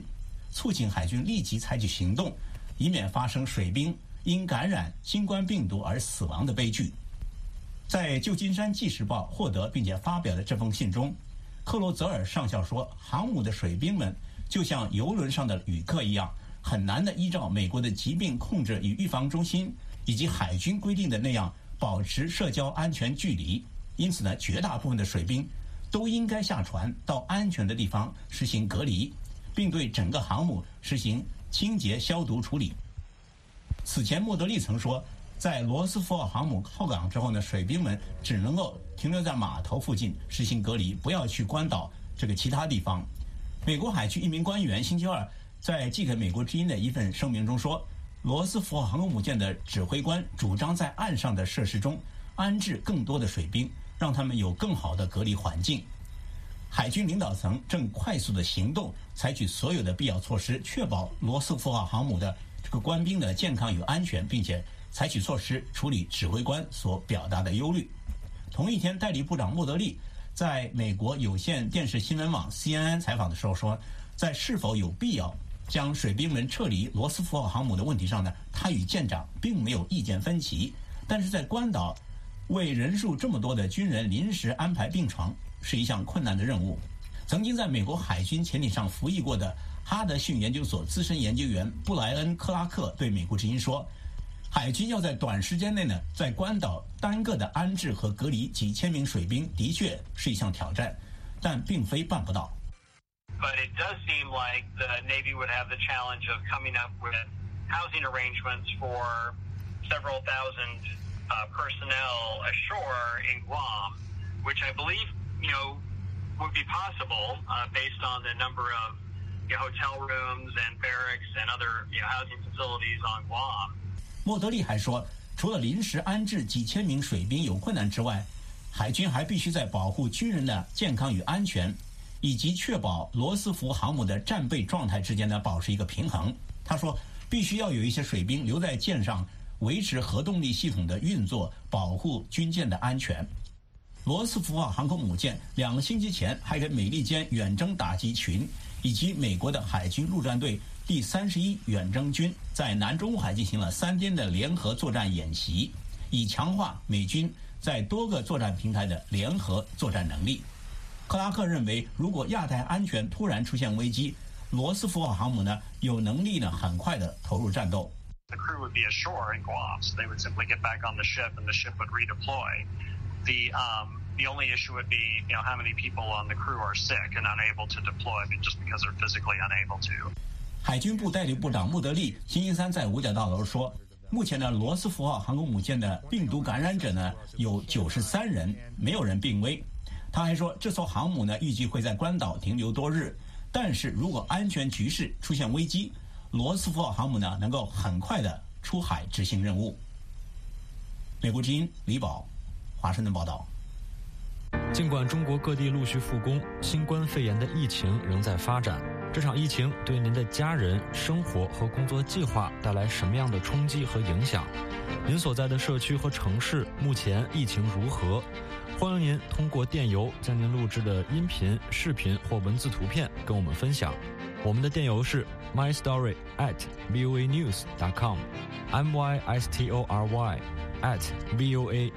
促请海军立即采取行动，以免发生水兵因感染新冠病毒而死亡的悲剧。在旧金山纪事报获得并且发表的这封信中，克罗泽尔上校说，航母的水兵们就像游轮上的旅客一样，很难的依照美国的疾病控制与预防中心以及海军规定的那样保持社交安全距离。因此呢，绝大部分的水兵都应该下船到安全的地方实行隔离，并对整个航母实行清洁消毒处理。此前莫德利曾说，在罗斯福号航母靠港之后呢，水兵们只能够停留在码头附近实行隔离，不要去关岛这个其他地方。美国海军一名官员星期二在寄给美国之音的一份声明中说，罗斯福号航空母舰的指挥官主张在岸上的设施中安置更多的水兵，让他们有更好的隔离环境。海军领导层正快速的行动，采取所有的必要措施，确保罗斯福号航母的这个官兵的健康与安全，并且采取措施处理指挥官所表达的忧虑。同一天，代理部长莫德利在美国有线电视新闻网 C N N 采访的时候说，在是否有必要将水兵们撤离罗斯福号航母的问题上呢，他与舰长并没有意见分歧，但是在关岛为人数这么多的军人临时安排病床是一项困难的任务。曾经在美国海军潜艇上服役过的哈德逊研究所资深研究员布莱恩·克拉克对美国之音说，海军要在短时间内呢，在关岛单个的安置和隔离几千名水兵的确是一项挑战，但并非办不到。 But it does seem like the Navy would have the challenge of coming up with housing arrangements for several thousand uh, personnel ashore in Guam, which I believe, you know, would be possible uh, based on the number of you know, hotel rooms and barracks and other you know, housing facilities on Guam. 莫德利还说，除了临时安置几千名水兵有困难之外，海军还必须在保护军人的健康与安全，以及确保罗斯福航母的战备状态之间呢保持一个平衡。他说，必须要有一些水兵留在舰上，维持核动力系统的运作，保护军舰的安全。罗斯福号航空母舰两个星期前还给美利坚远征打击群以及美国的海军陆战队第三十一远征军在南中海进行了三天的联合作战演习，以强化美军在多个作战平台的联合作战能力。克拉克认为，如果亚太安全突然出现危机，罗斯福号航母呢有能力呢很快的投入战斗。 The crew would be ashore in Guam, so they would simply get back on the ship and the ship would redeploy. The um, the only issue would be, you know, how many people on the crew are sick and unable to deploy just because they're physically unable to. 海军部代理部长穆德利星期三在五角大楼说，目前呢罗斯福号航空母舰的病毒感染者呢有九十三人，没有人病危。他还说，这艘航母呢预计会在关岛停留多日，但是如果安全局势出现危机，罗斯福号航母呢能够很快的出海执行任务。美国之音李宝，华盛顿报道。 尽管中国各地陆续复工，新冠肺炎的疫情仍在发展。这场疫情对您的家人、生活和工作计划带来什么样的冲击和影响？您所在的社区和城市目前疫情如何？欢迎您通过电邮将您录制的音频、视频或文字图片跟我们分享。我们的电邮是 my story at voa news dot com m y s t o r y at voa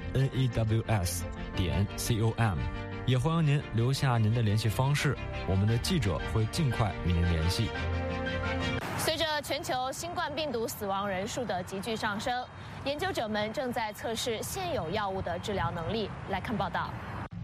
news 点 com， 也欢迎您留下您的联系方式，我们的记者会尽快与您联系。 随着全球新冠病毒死亡人数的急剧上升，研究者们正在测试现有药物的治疗能力。来看报道。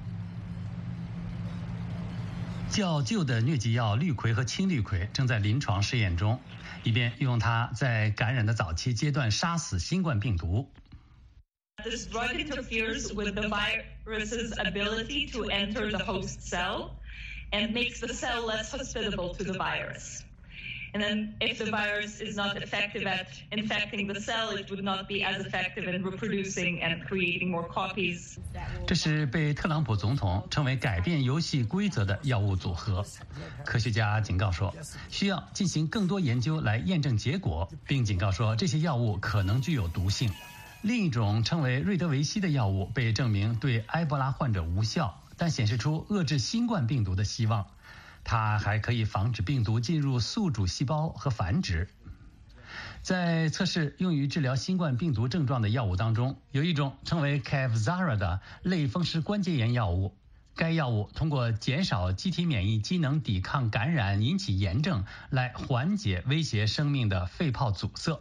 较旧的疟疾药氯喹和青氯喹正在临床试验中，以便用它在感染的早期阶段杀死新冠病毒。 This drug interferes with the virus's ability to enter the host cell and makes the cell less hospitable to the virus. And then if the virus is not effective at infecting the cell, it would not be as effective in reproducing and creating more copies. 这是被特朗普总统称为改变游戏规则的药物组合。科学家警告说，需要进行更多研究来验证结果，并警告说这些药物可能具有毒性。另一种称为瑞德维西的药物被证明对埃博拉患者无效，但显示出遏制新冠病毒的希望。 它还可以防止病毒进入宿主细胞和繁殖。在测试用于治疗新冠病毒症状的药物当中，有一种称为 Kevzara 的类风湿关节炎药物。该药物通过减少机体免疫机能抵抗感染引起炎症，来缓解威胁生命的肺泡阻塞。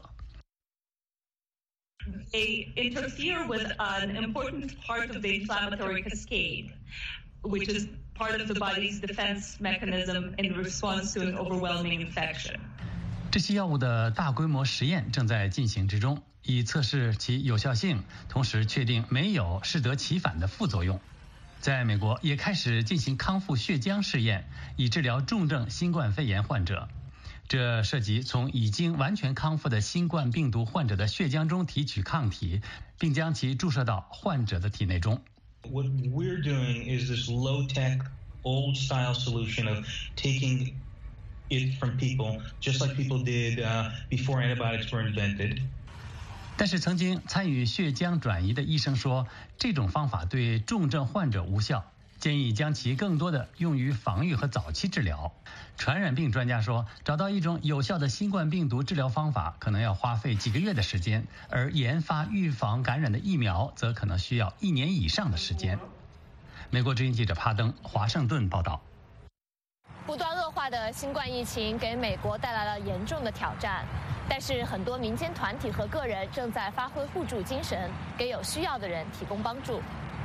They interfere with an important part of the inflammatory cascade, which is part of the body's defense mechanism in response to an overwhelming infection. 这些药物的大规模实验正在进行之中，以测试其有效性，同时确定没有适得其反的副作用。在美国也开始进行康复血浆试验，以治疗重症新冠肺炎患者。这涉及从已经完全康复的新冠病毒患者的血浆中提取抗体，并将其注射到患者的体内中。 What we're doing is this low-tech, old-style solution of taking it from people, just like people did uh, before antibiotics were invented. 但是曾经参与血浆转移的医生说，这种方法对重症患者无效，建议将其更多的用于防御和早期治疗。传染病专家说，找到一种有效的新冠病毒治疗方法可能要花费几个月的时间，而研发预防感染的疫苗则可能需要一年以上的时间。美国之音记者帕登，华盛顿报道。 不断恶化的新冠疫情给美国带来了严重的挑战，但是很多民间团体和个人正在发挥互助精神，给有需要的人提供帮助。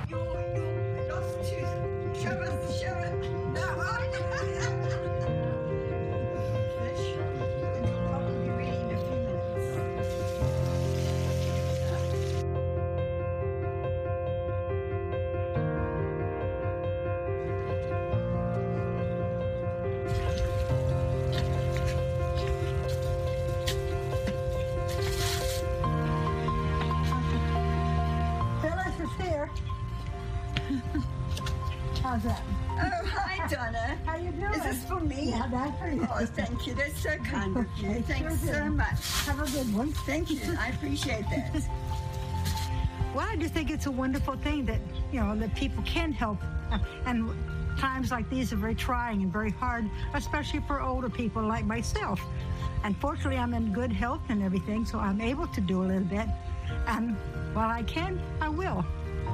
How's that? Oh, hi, Donna. How you doing? Is this for me? Yeah, that's for you. Oh, thank you. That's so kind of you. Thanks sure so much. Have a good one. Thank you. I appreciate that. Well, I just think it's a wonderful thing that, you know, that people can help. And times like these are very trying and very hard, especially for older people like myself. Unfortunately, I'm in good health and everything, so I'm able to do a little bit. And while I can, I will.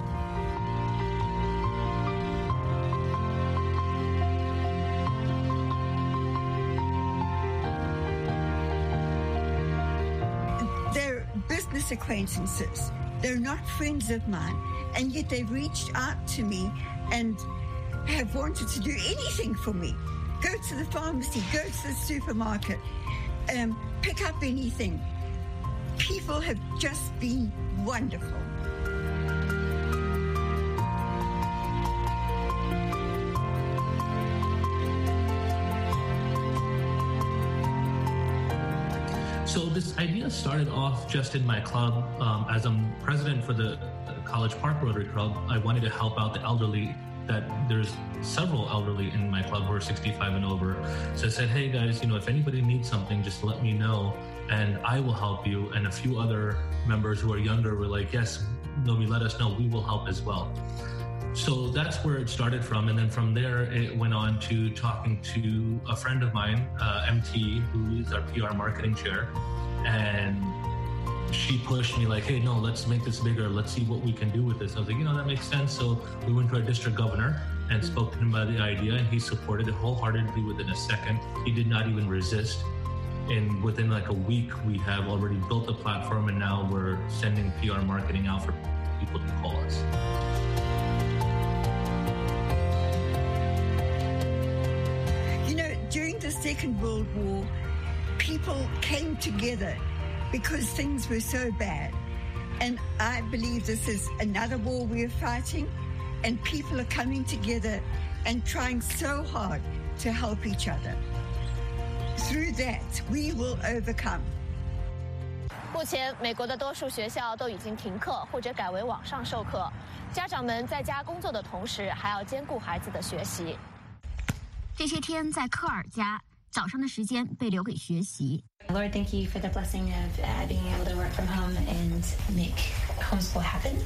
Business acquaintances. They're not friends of mine, and yet they've reached out to me and have wanted to do anything for me. Go to the pharmacy, go to the supermarket, um, pick up anything. People have just been wonderful. So this idea started off just in my club. Um, as I'm president for the College Park Rotary Club, I wanted to help out the elderly. That there's several elderly in my club who are sixty-five and over. So I said, hey guys, you know, if anybody needs something, just let me know and I will help you. And a few other members who are younger were like, yes, Nomi, let us know, we will help as well. So that's where it started from. And then from there, it went on to talking to a friend of mine, uh, M T, who is our P R marketing chair. And she pushed me like, hey, no, let's make this bigger. Let's see what we can do with this. I was like, you know, that makes sense. So we went to our district governor and spoke to him about the idea. And he supported it wholeheartedly within a second. He did not even resist. And within like a week, we have already built a platform. And now we're sending P R marketing out for people to call us. During the Second World War, people came together because things were so bad. And I believe this is another war we're fighting, and people are coming together and trying so hard to help each other. Through that, we will overcome. 目前，美国的多数学校都已经停课或者改为网上授课，家长们在家工作的同时，还要兼顾孩子的学习。 这些天在科尔家，早上的时间被留给学习。 Lord, thank you for the blessing of uh, being able to work from home and make homeschool happen.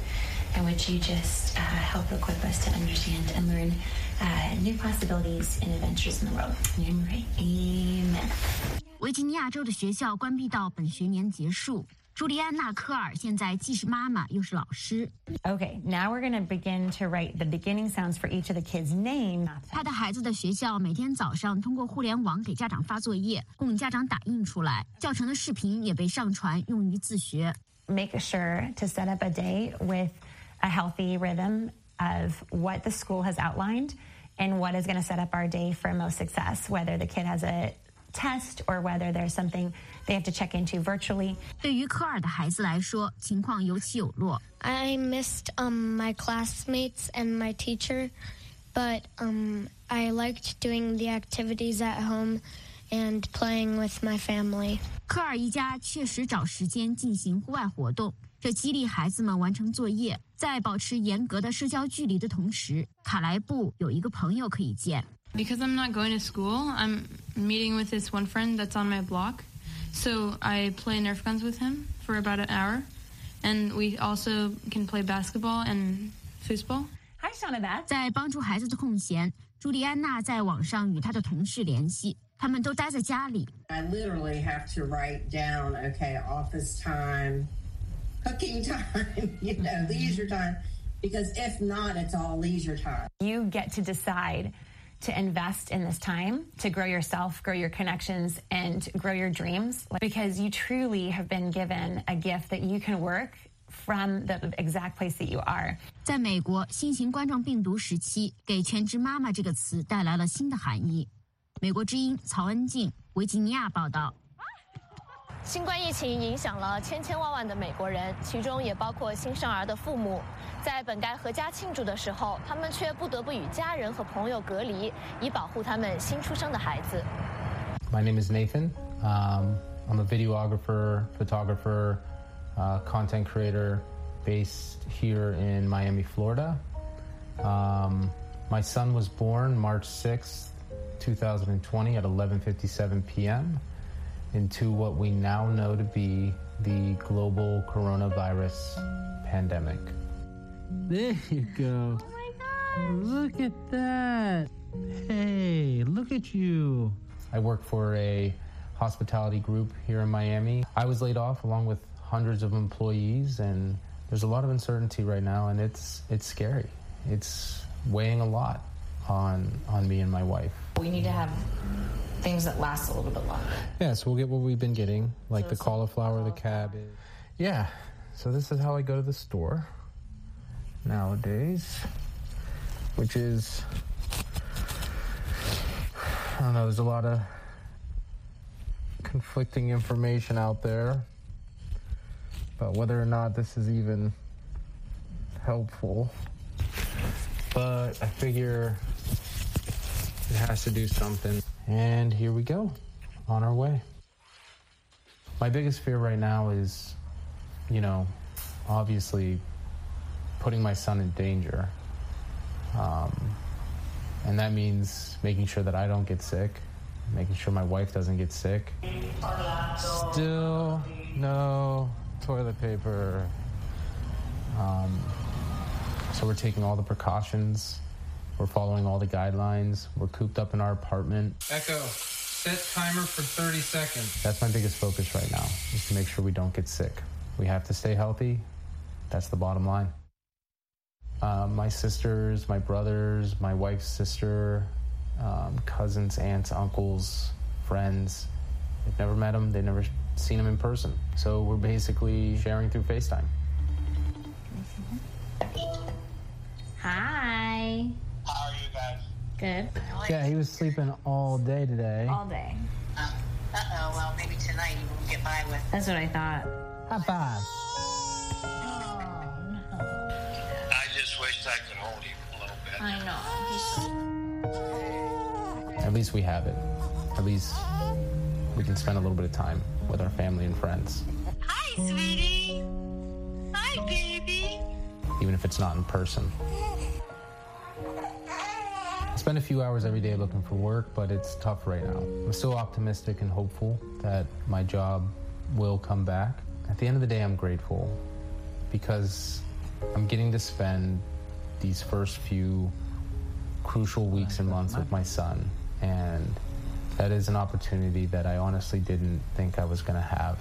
in which you just uh, help equip us to understand and learn uh, new possibilities and adventures in the world. In your name we pray. Amen. 维吉尼亚州的学校关闭到本学年结束。朱莉安娜·科尔现在既是妈妈又是老师。 Okay, now we're going to begin to write the beginning sounds for each of the kids' names. 她的孩子的学校每天早上通过互联网给家长发作业，供家长打印出来。教程的视频也被上传，用于自学。 Make sure to set up a day with a healthy rhythm of what the school has outlined and what is going to set up our day for most success, whether the kid has a test or whether there's something they have to check into virtually. 对于科尔的孩子来说，情况有起有落。 I missed um, my classmates and my teacher, but um, I liked doing the activities at home and playing with my family. 科尔一家确实找时间进行户外活动，这激励孩子们完成作业，在保持严格的社交距离的同时，卡莱布有一个朋友可以见。 Because I'm not going to school, I'm meeting with this one friend that's on my block. So I play Nerf guns with him for about an hour. And we also can play basketball and foosball. Hi, Shonabeth. 在帮助孩子的空闲，朱莉安娜在网上与她的同事联系，他们都待在家里。 I literally have to write down, okay, office time, cooking time, you know, leisure time. Because if not, it's all leisure time. You get to decide to invest in this time, to grow yourself, grow your connections, and grow your dreams, because you truly have been given a gift that you can work from the exact place that you are. 在美国，新型冠状病毒时期，给全职妈妈这个词带来了新的含义。美国之音曹恩静，维吉尼亚报道。 新冠疫情影响了千千万万的美国人，其中也包括新生儿的父母。在本该阖家庆祝的时候，他们却不得不与家人和朋友隔离，以保护他们新出生的孩子。 My name is Nathan. Um, I'm a videographer, photographer, uh, content creator based here in Miami, Florida. Um, my son was born March sixth, twenty twenty at eleven fifty-seven p.m. into what we now know to be the global coronavirus pandemic. There you go. Oh my God. Look at that. Hey, look at you. I work for a hospitality group here in Miami. I was laid off along with hundreds of employees, and there's a lot of uncertainty right now, and it's it's scary. It's weighing a lot on on me and my wife. We need to have things that last a little bit longer. Yeah, so we'll get what we've been getting, like so the cauliflower, the cabbage. Yeah, so this is how I go to the store nowadays, which is, I don't know, there's a lot of conflicting information out there about whether or not this is even helpful, but I figure it has to do something. And here we go, on our way. My biggest fear right now is, you know, obviously putting my son in danger. Um, and that means making sure that I don't get sick, making sure my wife doesn't get sick. Still no toilet paper. Um, so we're taking all the precautions. We're following all the guidelines. We're cooped up in our apartment. Echo, set timer for thirty seconds. That's my biggest focus right now, is to make sure we don't get sick. We have to stay healthy. That's the bottom line. Uh, my sisters, my brothers, my wife's sister, um, cousins, aunts, uncles, friends, they've never met him. They've never seen him in person. So we're basically sharing through FaceTime. Hi. How are you guys? Good. Yeah, he was sleeping all day today. All day. Uh, uh-oh, well, maybe tonight he won't get by with. That's what I thought. High five. I just wished I could hold him a little bit. I know. At least we have it. At least we can spend a little bit of time with our family and friends. Hi, sweetie. Hi, baby. Even if it's not in person. I spend a few hours every day looking for work, but it's tough right now. I'm still optimistic and hopeful that my job will come back. At the end of the day, I'm grateful because I'm getting to spend these first few crucial weeks and months with my son, and that is an opportunity that I honestly didn't think I was going to have.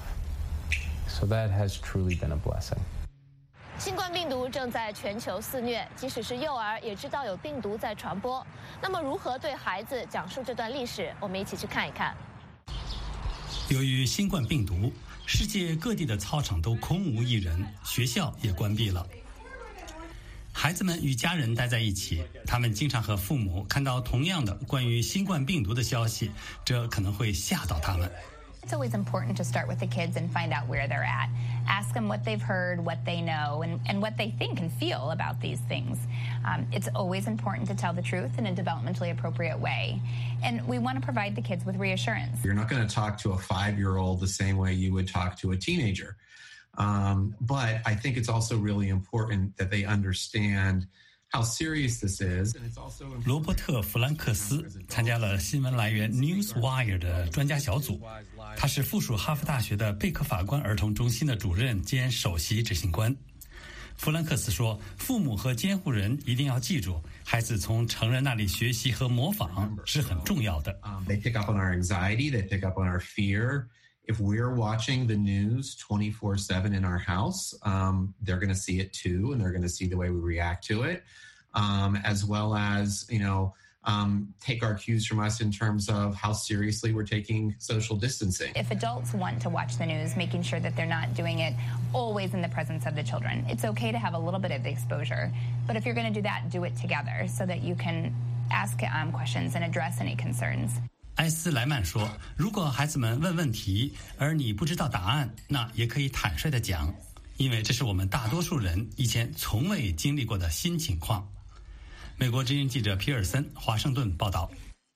So that has truly been a blessing. 新冠病毒正在全球肆虐，即使是幼儿也知道有病毒在传播。那么，如何对孩子讲述这段历史？我们一起去看一看。 由于新冠病毒，世界各地的操场都空无一人，学校也关闭了。孩子们与家人待在一起，他们经常和父母看到同样的关于新冠病毒的消息，这可能会吓到他们。 It's always important to start with the kids and find out where they're at. Ask them what they've heard, what they know, and, and what they think and feel about these things. Um, it's always important to tell the truth in a developmentally appropriate way. And we want to provide the kids with reassurance. You're not going to talk to a five-year-old the same way you would talk to a teenager. Um, but I think it's also really important that they understand how serious this is. 罗伯特·弗兰克斯参加了新闻来源 Newswire 的专家小组，他是附属哈佛大学的贝克法官儿童中心的主任兼首席执行官。弗兰克斯说，父母和监护人一定要记住，孩子从成人那里学习和模仿是很重要的。 They pick up on our anxiety, they pick up on our fear. If we're watching the news twenty-four seven in our house, um, they're going to see it too, and they're going to see the way we react to it, um, as well as, you know, um, take our cues from us in terms of how seriously we're taking social distancing. If adults want to watch the news, making sure that they're not doing it always in the presence of the children. It's okay to have a little bit of exposure, but if you're going to do that, do it together so that you can ask um, questions and address any concerns. 埃斯莱曼说，如果孩子们问问题，而你不知道答案，那也可以坦率地讲，因为这是我们大多数人以前从未经历过的新情况。美国之音记者皮尔森，华盛顿报道。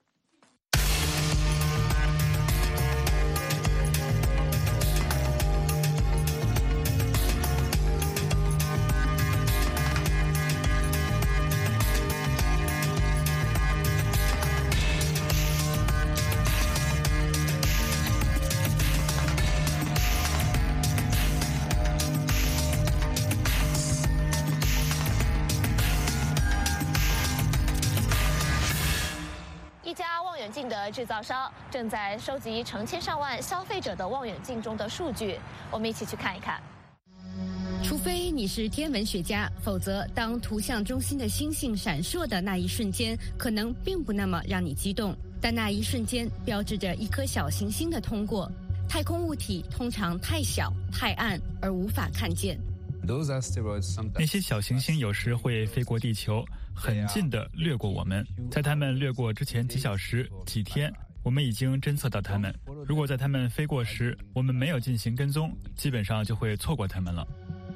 制造商正在收集成千上万消费者的望远镜中的数据，我们一起去看一看。 除非你是天文学家，否则当图像中心的星星闪烁的那一瞬间，可能并不那么让你激动。但那一瞬间标志着一颗小行星的通过。太空物体通常太小、太暗而无法看见。 那些小行星有时会飞过地球，很近地掠过我们。在它们掠过之前几小时、几天，我们已经侦测到它们。如果在它们飞过时，我们没有进行跟踪，基本上就会错过它们了。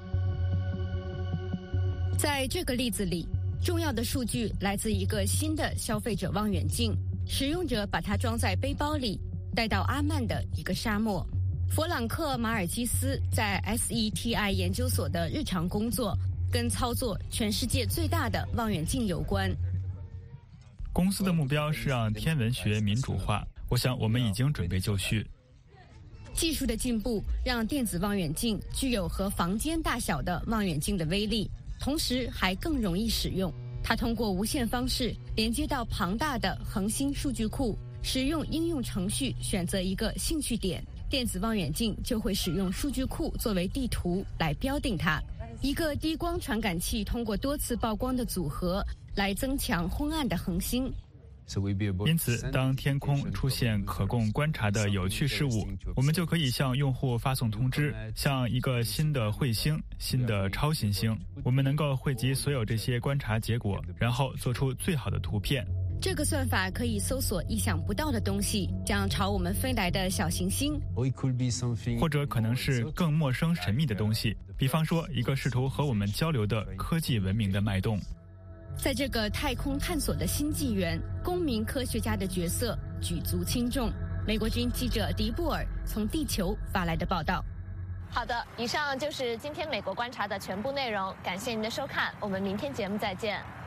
在这个例子里，重要的数据来自一个新的消费者望远镜，使用者把它装在背包里，带到阿曼的一个沙漠。弗朗克·马尔基斯在 S E T I 研究所的日常工作跟操作全世界最大的望远镜有关。 公司的目标是让天文学民主化，我想我们已经准备就绪。 技术的进步让电子望远镜具有和房间大小的望远镜的威力，同时还更容易使用。它通过无线方式连接到庞大的恒星数据库，使用应用程序选择一个兴趣点，电子望远镜就会使用数据库作为地图来标定它。一个低光传感器通过多次曝光的组合来增强昏暗的恒星。 因此，当天空出现可供观察的有趣事物，我们就可以向用户发送通知，像一个新的彗星、新的超新星。我们能够汇集所有这些观察结果，然后做出最好的图片。 这个算法可以搜索意想不到的东西，像朝我们飞来的小行星， 或者可能是更陌生神秘的东西，比方说一个试图和我们交流的科技文明的脉动。 在这个太空探索的新纪元，公民科学家的角色举足轻重。美国军记者迪布尔从地球发来的报道。 好的，以上就是今天美国观察的全部内容，感谢您的收看，我们明天节目再见。